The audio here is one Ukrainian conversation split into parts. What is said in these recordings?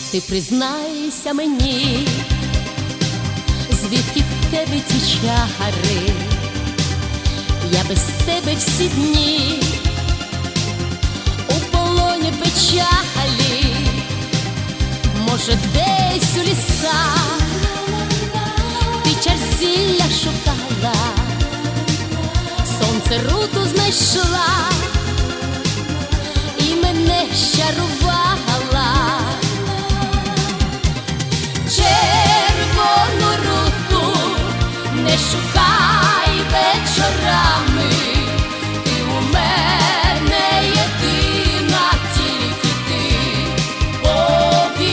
Ти признайся мені, звідки в тебе ті чари? Я без тебе всі дні у полоні печалі. Може, десь у лісах ти чар зілля шукала, сонце руту знайшла і мене щарувала. Червону руту не шукай вечорами, ти у мене єдина, тільки ти повір.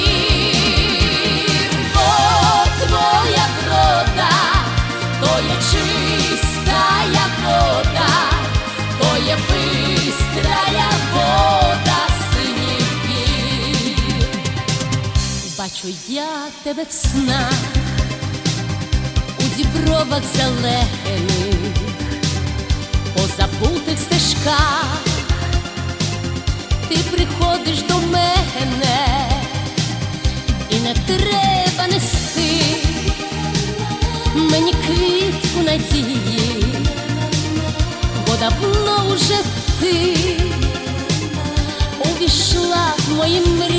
Бо твоя врода, то є чистая вода, то є бистрая вода синіх гір. Бачу я тебе в снах, у дібровах зелених, по забутих стежках. Ти приходиш до мене, і не треба нести мені квітку надії, бо давно уже ти увійшла в мої мрії.